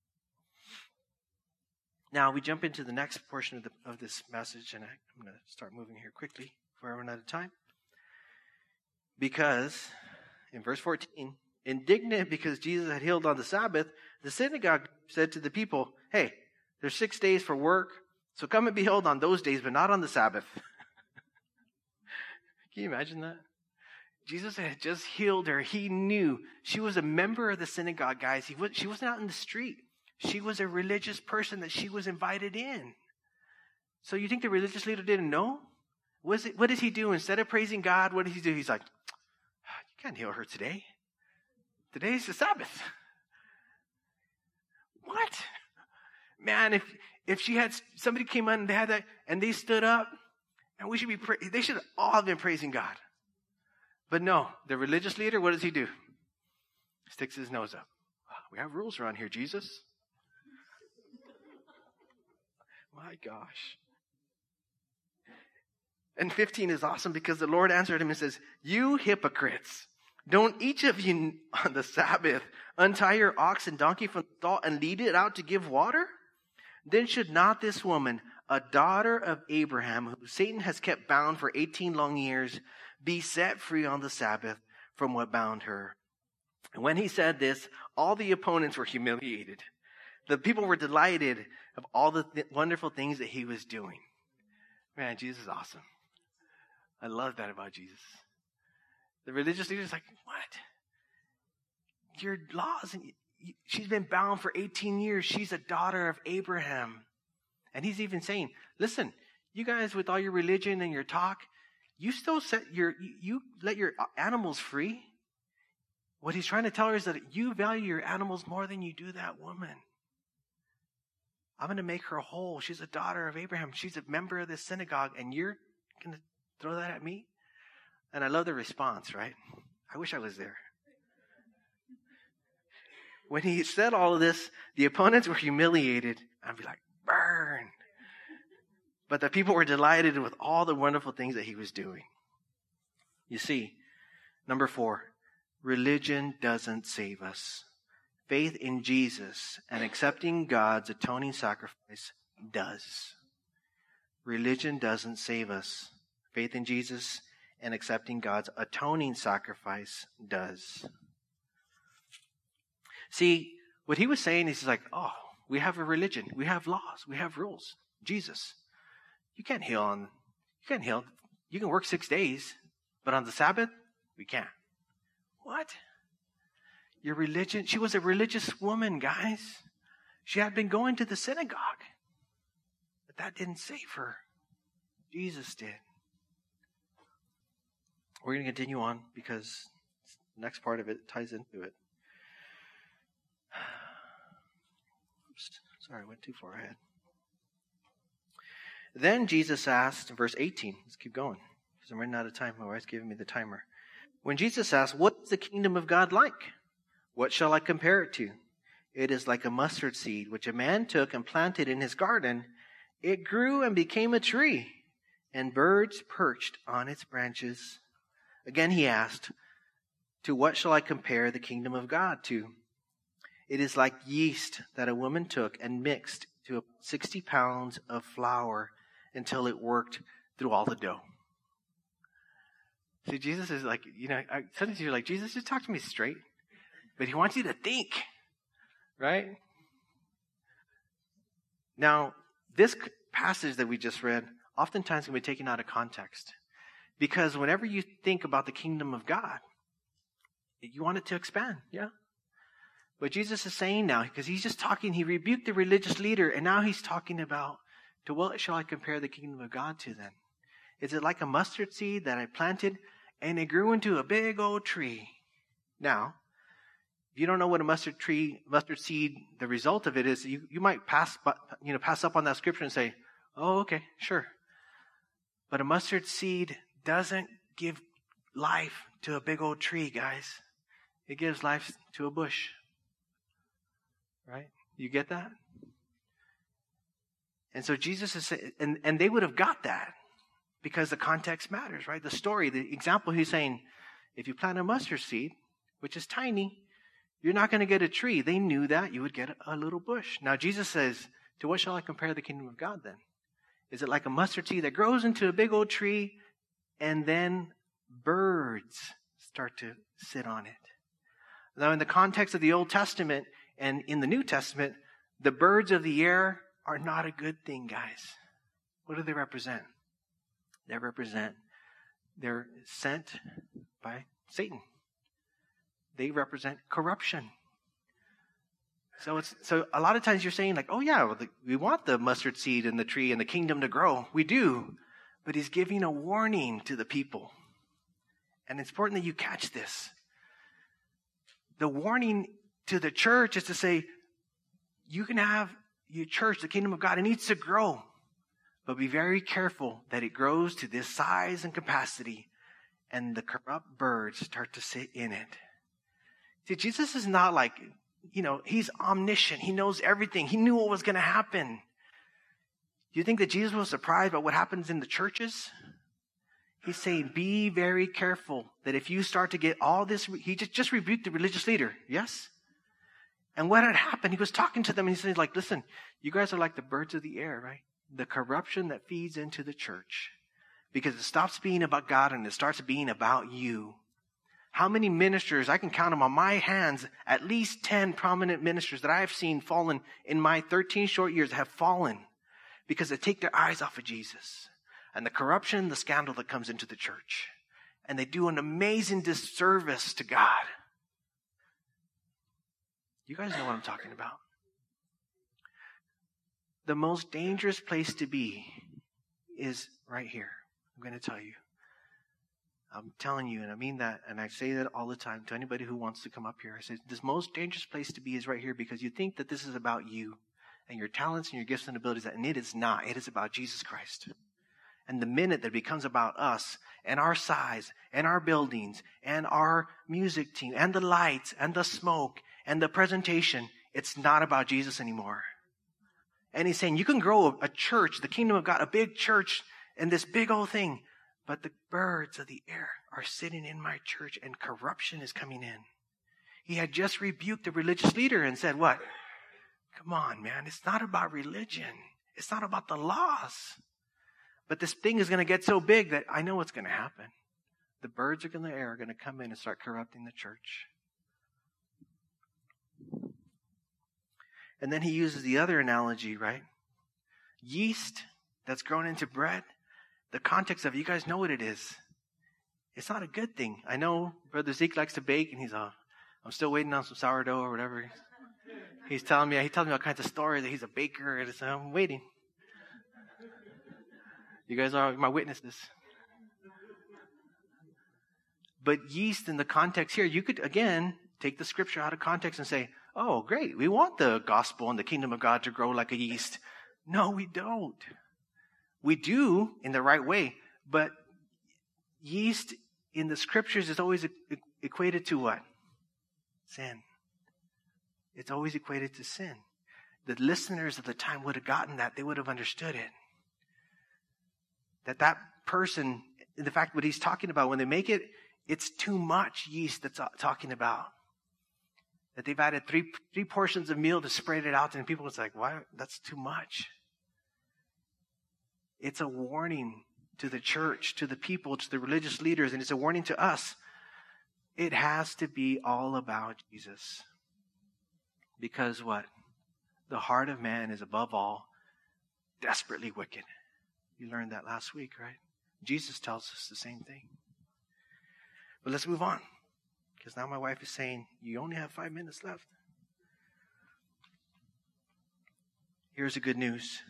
Speaker 1: Now we jump into the next portion of, the, of this message, and I, I'm going to start moving here quickly before I run out of time. Because in verse fourteen, indignant because Jesus had healed on the Sabbath, the synagogue said to the people, hey, there's six days for work, so come and be healed on those days, but not on the Sabbath. Can you imagine that? Jesus had just healed her. He knew she was a member of the synagogue, guys. He was, she wasn't out in the street. She was a religious person that she was invited in. So you think the religious leader didn't know? Was it, what does he do? Instead of praising God, what does he do? He's like, you can't heal her today. Today's the Sabbath. What? Man, if if she had, somebody came on and they had that, and they stood up, and we should be, pra- they should all have been praising God. But no, the religious leader, what does he do? Sticks his nose up. We have rules around here, Jesus. My gosh. And fifteen is awesome because the Lord answered him and says, you hypocrites, don't each of you on the Sabbath untie your ox and donkey from the stall and lead it out to give water? Then should not this woman, a daughter of Abraham, who Satan has kept bound for eighteen long years, be set free on the Sabbath from what bound her? And when he said this, all the opponents were humiliated. The people were delighted of all the th- wonderful things that he was doing. Man, Jesus is awesome. I love that about Jesus. The religious leaders like, what? Your laws, and she's been bound for eighteen years. She's a daughter of Abraham. And he's even saying, listen, you guys with all your religion and your talk, you still set your, you, you let your animals free. What he's trying to tell her is that you value your animals more than you do that woman. I'm going to make her whole. She's a daughter of Abraham. She's a member of this synagogue, and you're going to throw that at me? And I love the response, right? I wish I was there. When he said all of this, the opponents were humiliated. I'd be like, burn. But the people were delighted with all the wonderful things that he was doing. You see, number four, religion doesn't save us. Faith in Jesus and accepting God's atoning sacrifice does. Religion doesn't save us. Faith in Jesus and accepting God's atoning sacrifice does. See, what he was saying is he's like, oh, we have a religion. We have laws. We have rules. Jesus, you can't heal on, you can't heal. You can work six days, but on the Sabbath, we can't. What? Your religion? She was a religious woman, guys. She had been going to the synagogue. But that didn't save her. Jesus did. We're going to continue on because the next part of it ties into it. Oops, sorry, I went too far ahead. Then Jesus asked, verse eighteen, let's keep going because I'm running out of time. My wife's giving me the timer. When Jesus asked, what is the kingdom of God like? What shall I compare it to? It is like a mustard seed, which a man took and planted in his garden. It grew and became a tree, and birds perched on its branches. Again he asked, to what shall I compare the kingdom of God to? It is like yeast that a woman took and mixed to sixty pounds of flour until it worked through all the dough. See, Jesus is like, you know, I, sometimes you're like, Jesus, just talk to me straight. But he wants you to think, right? Now, this passage that we just read oftentimes can be taken out of context. Because whenever you think about the kingdom of God, you want it to expand, yeah? But Jesus is saying now, because he's just talking, he rebuked the religious leader, and now he's talking about, to what shall I compare the kingdom of God to then? Is it like a mustard seed that I planted, and it grew into a big old tree? Now, if you don't know what a mustard tree, mustard seed, the result of it is, you, you might pass, you know, pass up on that scripture and say, oh, okay, sure. But a mustard seed doesn't give life to a big old tree, guys. It gives life to a bush. Right? You get that? And so Jesus is saying, and, and they would have got that because the context matters, right? The story, the example, he's saying, if you plant a mustard seed, which is tiny, you're not going to get a tree. They knew that. You would get a, a little bush. Now, Jesus says, to what shall I compare the kingdom of God then? Is it like a mustard seed that grows into a big old tree and then birds start to sit on it? Now, in the context of the Old Testament and in the New Testament, the birds of the air are not a good thing, guys. What do they represent? They represent, they're sent by Satan. They represent corruption. So it's so a lot of times you're saying like, oh yeah, well, the, we want the mustard seed and the tree and the kingdom to grow. We do. But he's giving a warning to the people. And it's important that you catch this. The warning to the church is to say, you can have your church, the kingdom of God, it needs to grow. But be very careful that it grows to this size and capacity and the corrupt birds start to sit in it. See, Jesus is not like, you know, he's omniscient. He knows everything. He knew what was going to happen. Do you think that Jesus was surprised about what happens in the churches? He's saying, be very careful that if you start to get all this, he just, just rebuked the religious leader. Yes? And what had happened, he was talking to them and he said, like, listen, you guys are like the birds of the air, right? The corruption that feeds into the church. Because it stops being about God and it starts being about you. How many ministers, I can count them on my hands, at least ten prominent ministers that I have seen fallen in my thirteen short years have fallen because they take their eyes off of Jesus and the corruption, the scandal that comes into the church. And they do an amazing disservice to God. You guys know what I'm talking about. The most dangerous place to be is right here. I'm going to tell you. I'm telling you, and I mean that, and I say that all the time to anybody who wants to come up here. I say, this most dangerous place to be is right here because you think that this is about you and your talents and your gifts and abilities, and it is not. It is about Jesus Christ. And the minute that it becomes about us and our size and our buildings and our music team and the lights and the smoke and the presentation, it's not about Jesus anymore. And he's saying, you can grow a church, the kingdom of God, a big church, and this big old thing, but the birds of the air are sitting in my church and corruption is coming in. He had just rebuked the religious leader and said, what? Come on, man. It's not about religion. It's not about the laws. But this thing is going to get so big that I know what's going to happen. The birds are in the air are going to come in and start corrupting the church. And then he uses the other analogy, right? Yeast that's grown into bread. The context of it, you guys know what it is. It's not a good thing. I know Brother Zeke likes to bake, and he's uh, I'm still waiting on some sourdough or whatever. He's telling me, he tells me all kinds of stories that he's a baker, and so I'm waiting. You guys are my witnesses. But yeast in the context here, you could, again, take the scripture out of context and say, oh, great, we want the gospel and the kingdom of God to grow like a yeast. No, we don't. We do in the right way, but yeast in the scriptures is always e- equated to what? Sin. It's always equated to sin. The listeners of the time would have gotten that. They would have understood it. That that person, in fact, what he's talking about, when they make it, it's too much yeast that's talking about. That they've added three three portions of meal to spread it out, and people it's like, why? That's too much. It's a warning to the church, to the people, to the religious leaders, and it's a warning to us. It has to be all about Jesus. Because what? The heart of man is above all desperately wicked. You learned that last week, right? Jesus tells us the same thing. But let's move on. Because now my wife is saying, you only have five minutes left. Here's the good news.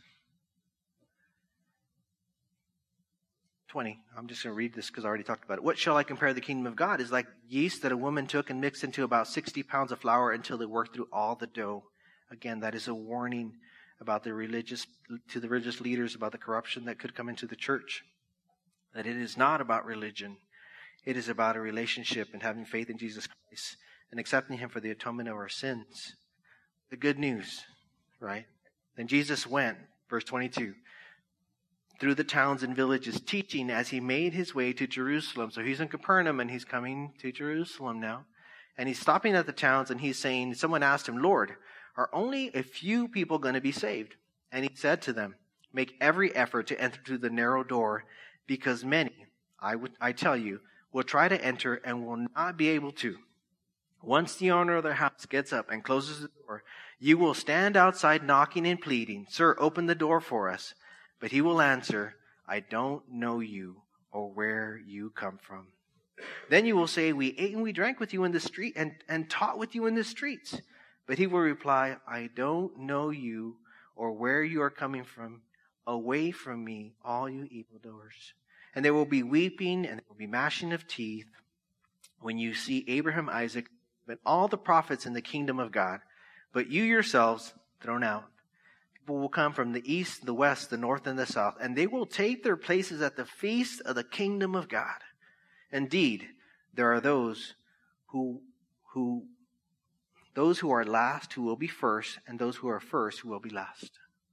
Speaker 1: twenty. I'm just going to read this because I already talked about it. What shall I compare the kingdom of God? Is like yeast that a woman took and mixed into about sixty pounds of flour until they worked through all the dough. Again, that is a warning about the religious, to the religious leaders about the corruption that could come into the church. That it is not about religion. It is about a relationship and having faith in Jesus Christ and accepting him for the atonement of our sins. The good news, right? Then Jesus went, verse twenty-two, through the towns and villages, teaching as he made his way to Jerusalem. So he's in Capernaum and he's coming to Jerusalem now. And he's stopping at the towns and he's saying, someone asked him, Lord, are only a few people going to be saved? And he said to them, make every effort to enter through the narrow door, because many, I would, I tell you, will try to enter and will not be able to. Once the owner of their house gets up and closes the door, you will stand outside knocking and pleading, Sir, open the door for us. But he will answer, I don't know you or where you come from. Then you will say, we ate and we drank with you in the street and, and taught with you in the streets. But he will reply, I don't know you or where you are coming from. Away from me, all you evildoers. And there will be weeping and there will be gnashing of teeth when you see Abraham, Isaac, and all the prophets in the kingdom of God. But you yourselves thrown out. People will come from the east, the west, the north, and the south, and they will take their places at the feast of the kingdom of God. Indeed, there are those who, who, those who are last who will be first, and those who are first who will be last.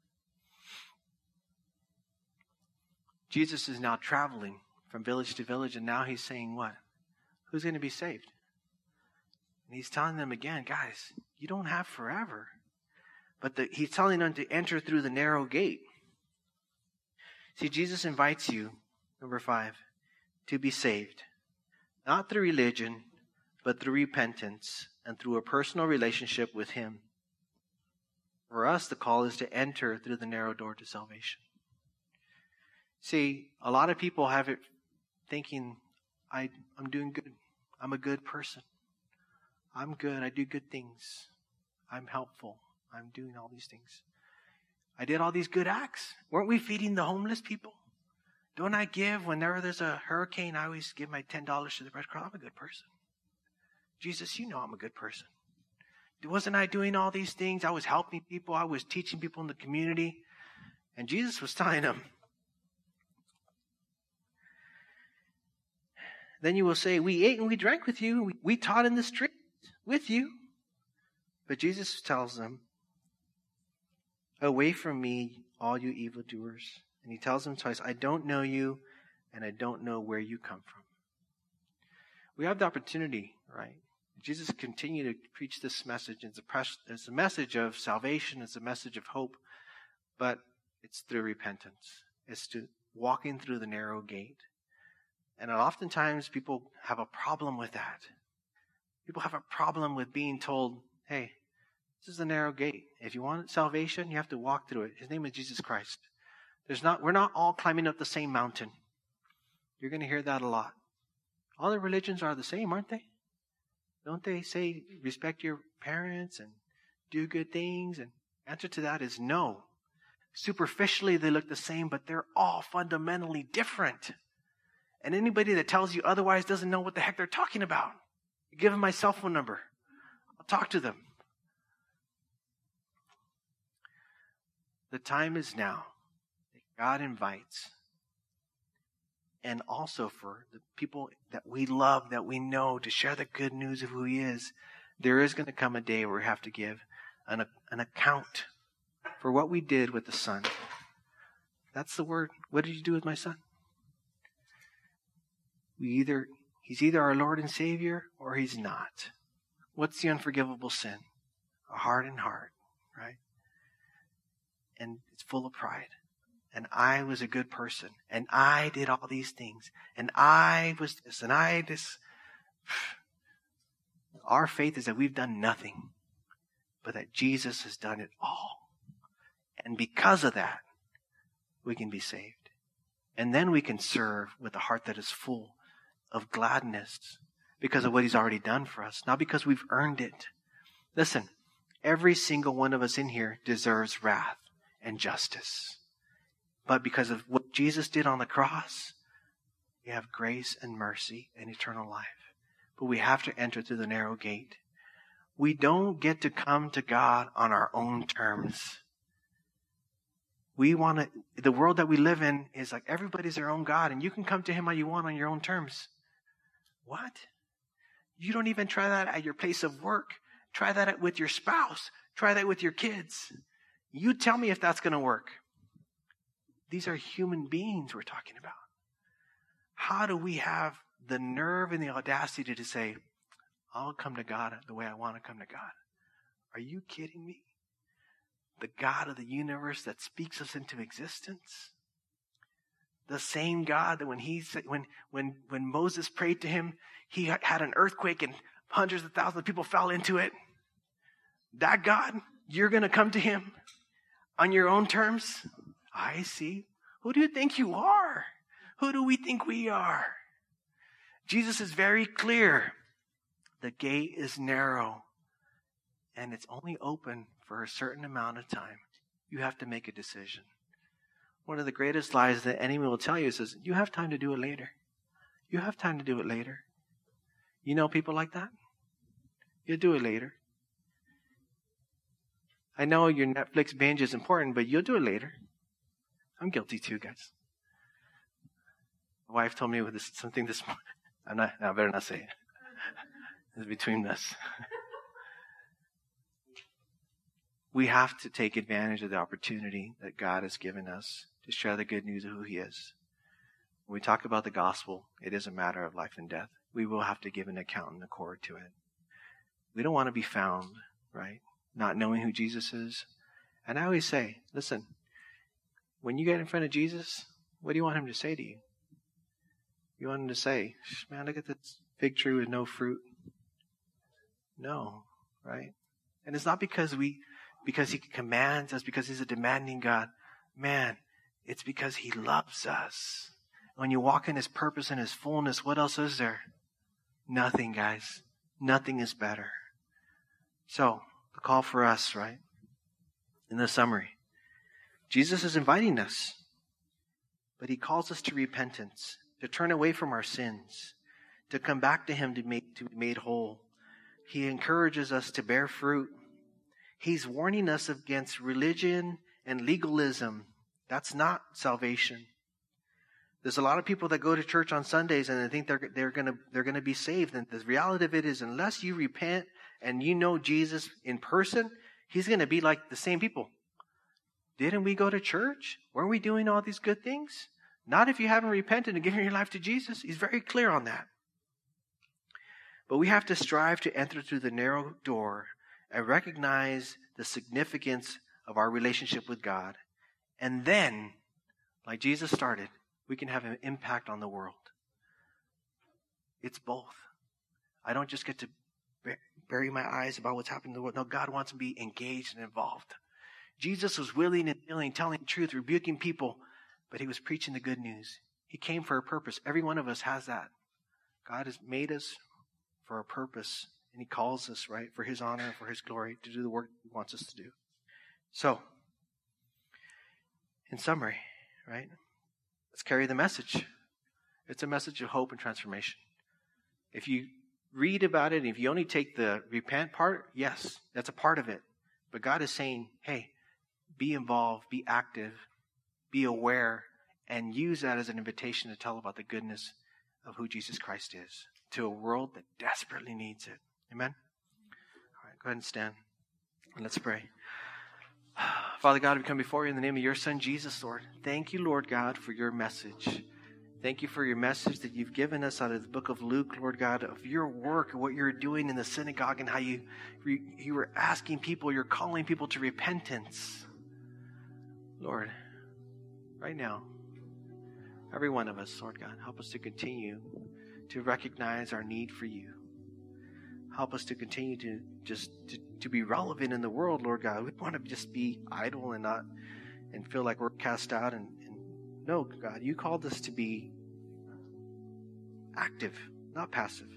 Speaker 1: Jesus is now traveling from village to village, and now he's saying what? Who's going to be saved? And he's telling them again, guys, you don't have forever. But the, he's telling them to enter through the narrow gate. See, Jesus invites you, number five, to be saved. Not through religion, but through repentance and through a personal relationship with Him. For us, the call is to enter through the narrow door to salvation. See, a lot of people have it thinking, I, I'm doing good. I'm a good person. I'm good. I do good things. I'm helpful. I'm doing all these things. I did all these good acts. Weren't we feeding the homeless people? Don't I give whenever there's a hurricane? I always give my ten dollars to the Red Cross. I'm a good person. Jesus, you know I'm a good person. Wasn't I doing all these things? I was helping people. I was teaching people in the community. And Jesus was telling them. Then you will say, we ate and we drank with you. We taught in the street with you. But Jesus tells them, away from me, all you evildoers. And he tells them twice, I don't know you, and I don't know where you come from. We have the opportunity, right? Jesus continued to preach this message. It's a, pres- it's a message of salvation. It's a message of hope. But it's through repentance. It's to walking through the narrow gate. And oftentimes people have a problem with that. People have a problem with being told, hey, this is the narrow gate. If you want salvation, you have to walk through it. His name is Jesus Christ. There's not, we're not all climbing up the same mountain. You're going to hear that a lot. All the religions are the same, aren't they? Don't they say respect your parents and do good things? And the answer to that is no. Superficially, they look the same, but they're all fundamentally different. And anybody that tells you otherwise doesn't know what the heck they're talking about. Give them my cell phone number. I'll talk to them. The time is now that God invites, and also for the people that we love, that we know, to share the good news of who He is. There is going to come a day where we have to give an, an account for what we did with the Son. That's the word. What did you do with my Son? We either He's either our Lord and Savior or He's not. What's the unforgivable sin? A hardened heart, right? And it's full of pride. And I was a good person. And I did all these things. And I was this. And I this. Our faith is that we've done nothing. But that Jesus has done it all. And because of that, we can be saved. And then we can serve with a heart that is full of gladness. Because of what He's already done for us. Not because we've earned it. Listen, every single one of us in here deserves wrath and justice. But because of what Jesus did on the cross, we have grace and mercy and eternal life. But we have to enter through the narrow gate. We don't get to come to God on our own terms. We want to, the world that we live in is like everybody's their own God, and you can come to Him how you want on your own terms. What? You don't even try that at your place of work. Try that with your spouse. Try that with your kids. You tell me if that's going to work. These are human beings we're talking about. How do we have the nerve and the audacity to say, I'll come to God the way I want to come to God? Are you kidding me? The God of the universe that speaks us into existence? The same God that when he said, when, when, when Moses prayed to Him, he had an earthquake and hundreds of thousands of people fell into it. That God, you're going to come to Him on your own terms? I see. Who do you think you are? Who do we think we are? Jesus is very clear. The gate is narrow, and it's only open for a certain amount of time. You have to make a decision. One of the greatest lies that anyone will tell you is, you have time to do it later. You have time to do it later. You know people like that? You'll do it later. I know your Netflix binge is important, but you'll do it later. I'm guilty too, guys. My wife told me with this, something this morning. I'm not, no, I better not say it. It's between us. We have to take advantage of the opportunity that God has given us to share the good news of who He is. When we talk about the gospel, it is a matter of life and death. We will have to give an account and accord to it. We don't want to be found, right? Not knowing who Jesus is. And I always say, listen, when you get in front of Jesus, what do you want Him to say to you? You want Him to say, man, look at this fig tree with no fruit. No, right? And it's not because we, because he commands us, because he's a demanding God. Man, it's because he loves us. When you walk in his purpose and his fullness, what else is there? Nothing, guys. Nothing is better. So, the call for us, right? In the summary, Jesus is inviting us, but he calls us to repentance, to turn away from our sins, to come back to him to, make, to be made whole. He encourages us to bear fruit. He's warning us against religion and legalism. That's not salvation. There's a lot of people that go to church on Sundays and they think they're they're gonna they're gonna be saved. And the reality of it is, unless you repent and you know Jesus in person, he's gonna be like the same people. Didn't we go to church? Weren't we doing all these good things? Not if you haven't repented and given your life to Jesus. He's very clear on that. But we have to strive to enter through the narrow door and recognize the significance of our relationship with God. And then, like Jesus started, we can have an impact on the world. It's both. I don't just get to bury my eyes about what's happening in the world. No, God wants to be engaged and involved. Jesus was willing and willing, telling the truth, rebuking people, but he was preaching the good news. He came for a purpose. Every one of us has that. God has made us for a purpose, and he calls us, right, for his honor and for his glory to do the work he wants us to do. So, in summary, right, let's carry the message. It's a message of hope and transformation. If you read about it, if you only take the repent part, yes, that's a part of it. But God is saying, hey, be involved, be active, be aware, and use that as an invitation to tell about the goodness of who Jesus Christ is to a world that desperately needs it. Amen? All right, go ahead and stand, and let's pray. Father God, we come before you in the name of your Son, Jesus, Lord. Thank you, Lord God, for your message. Thank you for your message that you've given us out of the book of Luke, Lord God, of your work, what you're doing in the synagogue, and how you, you were asking people, you're calling people to repentance. Lord, right now, every one of us, Lord God, help us to continue to recognize our need for you. Help us to continue to just to, to be relevant in the world, Lord God. We want to just be idle and not and feel like we're cast out. And, and no, God, you called us to be active, not passive.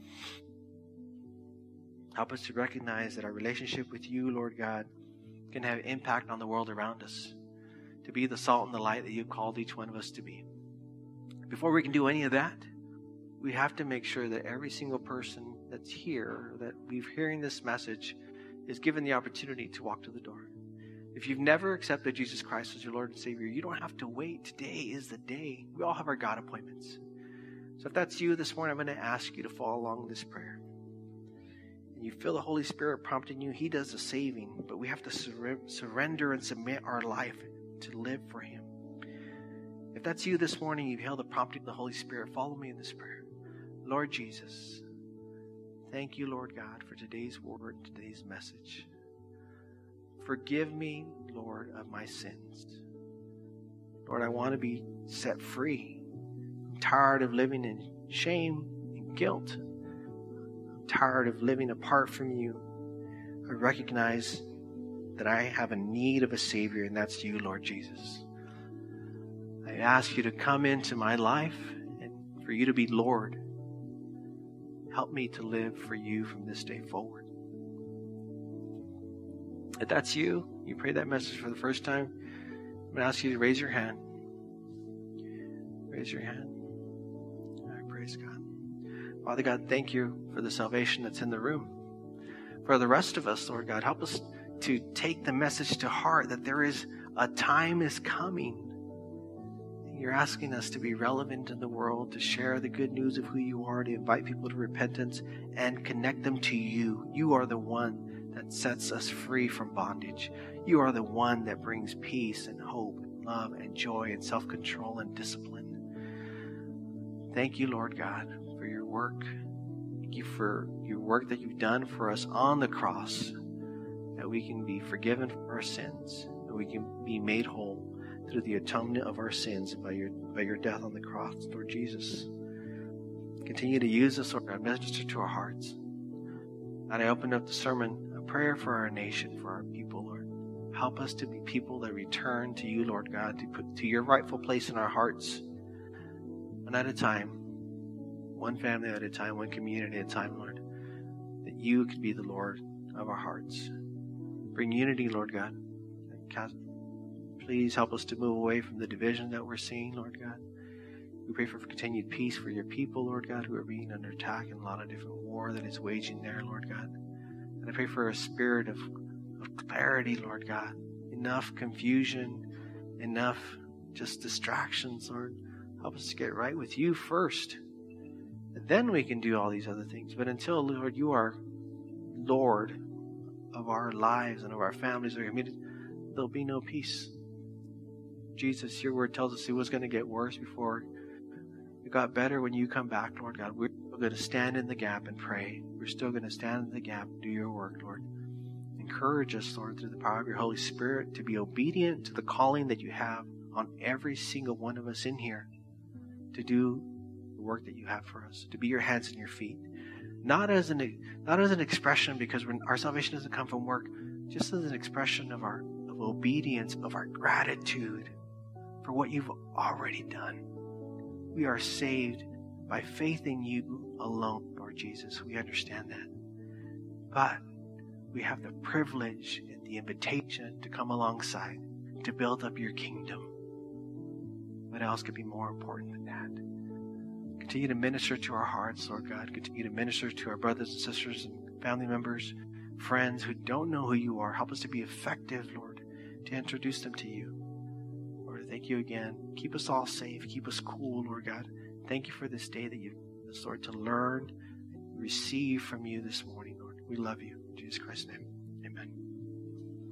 Speaker 1: Help us to recognize that our relationship with you, Lord God, can have impact on the world around us. To be the salt and the light that you've called each one of us to be. Before we can do any of that, we have to make sure that every single person that's here, that we're hearing this message, is given the opportunity to walk to the door. If you've never accepted Jesus Christ as your Lord and Savior, you don't have to wait. Today is the day. We all have our God appointments. So if that's you this morning, I'm going to ask you to follow along this prayer. And you feel the Holy Spirit prompting you. He does the saving, but we have to sur- surrender and submit our life to live for him. If that's you this morning, you've held the prompting of the Holy Spirit, follow me in this prayer. Lord Jesus, thank you, Lord God, for today's word, today's message. Forgive me, Lord, of my sins. Lord, I want to be set free. I'm tired of living in shame and guilt. I'm tired of living apart from you. I recognize that I have a need of a Savior, and that's you, Lord Jesus. I ask you to come into my life and for you to be Lord. Help me to live for you from this day forward. If that's you, you pray that message for the first time, I'm going to ask you to raise your hand. Raise your hand. All right, praise God. Father God, thank you for the salvation that's in the room. For the rest of us, Lord God, help us to take the message to heart that there is a time is coming. You're asking us to be relevant in the world, to share the good news of who you are, to invite people to repentance and connect them to you. You are the one that sets us free from bondage. You are the one that brings peace and hope and love and joy and self-control and discipline. Thank you, Lord God, for your work. Thank you for your work that you've done for us on the cross, that we can be forgiven for our sins, that we can be made whole through the atonement of our sins by your by your death on the cross, Lord Jesus. Continue to use us, Lord God, minister to our hearts. And I opened up the sermon, a prayer for our nation, for our people, Lord. Help us to be people that return to you, Lord God, to put to your rightful place in our hearts. One at a time, one family at a time, one community at a time, Lord. That you could be the Lord of our hearts. Bring unity, Lord God. Please help us to move away from the division that we're seeing, Lord God. We pray for continued peace for your people, Lord God, who are being under attack in a lot of different war that is waging there, Lord God. And I pray for a spirit of, of clarity, Lord God. Enough confusion, enough just distractions, Lord. Help us to get right with you first. And then we can do all these other things. But until, Lord, you are Lord of our lives and of our families, our communities, there'll be no peace. Jesus, your word tells us it was going to get worse before it got better when you come back, Lord God. We're going to stand in the gap and pray. We're still going to stand in the gap and do your work, Lord. Encourage us, Lord, through the power of your Holy Spirit to be obedient to the calling that you have on every single one of us in here to do the work that you have for us, to be your hands and your feet. Not as an not as an expression because we're, our salvation doesn't come from work, just as an expression of our of obedience, of our gratitude for what you've already done. We are saved by faith in you alone, Lord Jesus. We understand that. But we have the privilege and the invitation to come alongside, to build up your kingdom. What else could be more important than that? Continue to minister to our hearts, Lord God. Continue to minister to our brothers and sisters and family members, friends who don't know who you are. Help us to be effective, Lord, to introduce them to you. Lord, thank you again. Keep us all safe. Keep us cool, Lord God. Thank you for this day that you've given us, Lord, to learn and receive from you this morning, Lord. We love you. In Jesus Christ's name.